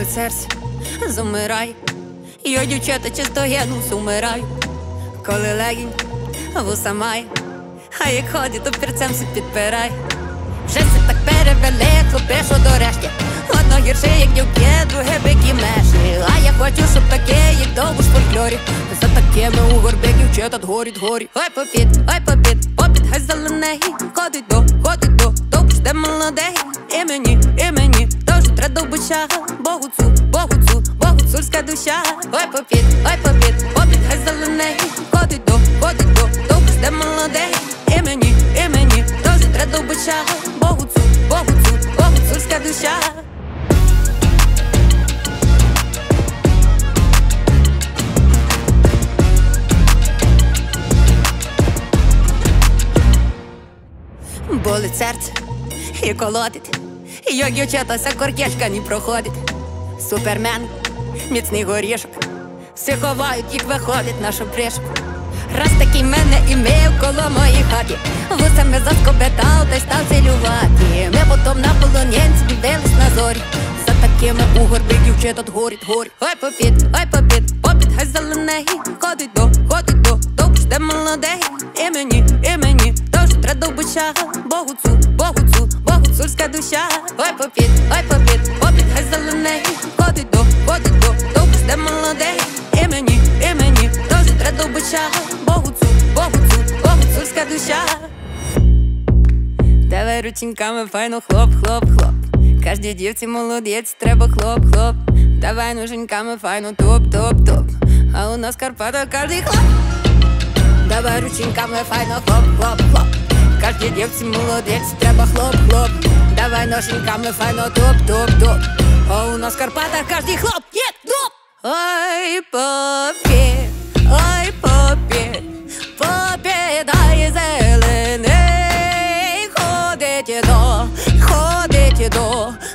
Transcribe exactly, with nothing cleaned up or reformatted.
болить серце, замирай. Йо, дівчата часто генус умираю. Коли легінь вуса має, а як ходить, то перцем все підпирай. Вже все так перевели, хлопи, що до решті. Одно гірше, як дівки, друге бики меші. А я хочу, щоб таке, як довго ж в фольклорі. За такими у горбі дівчата горіть, горі. Ой, попід, ой, попід, попід, хай зелений. Ходить до, ходить до, довго жде молодий. І мені, і мені, тож треба довбича. Богуцу, богуцу, богуцульська душа. Ой, попід, ой, попід, попід, хай зелений. Ходить до, ходить до, довго жде молодий. І мені, і мені, тож треба довбича. Богуцу, богуцу, богуцульська душа. Болить серце і колотить. Йо, дівчата, ся коркешка не проходить. Супермен, міцний горішок. Всі ховають, їх виходить на шопришку. Раз такий мене імеїв коло моїй хаті. Вусами заскобетав, та й став цілювати. Ми потом на полонянці дивились на зорі. За такими у горбі дівчата горіть, горіть. Ой, попід, ой, попід, попід, хай зелений. Ходить до, ходить до, довго жде молодий. І мені, і мені, тож треба довбича. Богуцу, богуцу, богуцульська душа. Ой, попід, ой, попід, попід, хай зелений. Ходить до, ходить до, довго жде молодий. І мені, і мені, тож треба довбича. Богуцу, богуцу, богуцульська душа. Давай рученьками файно хлоп, хлоп, хлоп. Кожній дівці молодець, треба хлоп, хлоп. Давай ноженьками файно топ, топ, топ. А у нас Карпата кожний хлоп. Давай рученьками файно хлоп, хлоп, хлоп. Кожній дівці молодець, треба хлоп, хлоп. Давай ноженьками файно топ, топ, топ. А у нас Карпата кожний хлоп, є, топ. Ой, попі, ой, попі, попі, дай зелений. Ходить до, ходить до,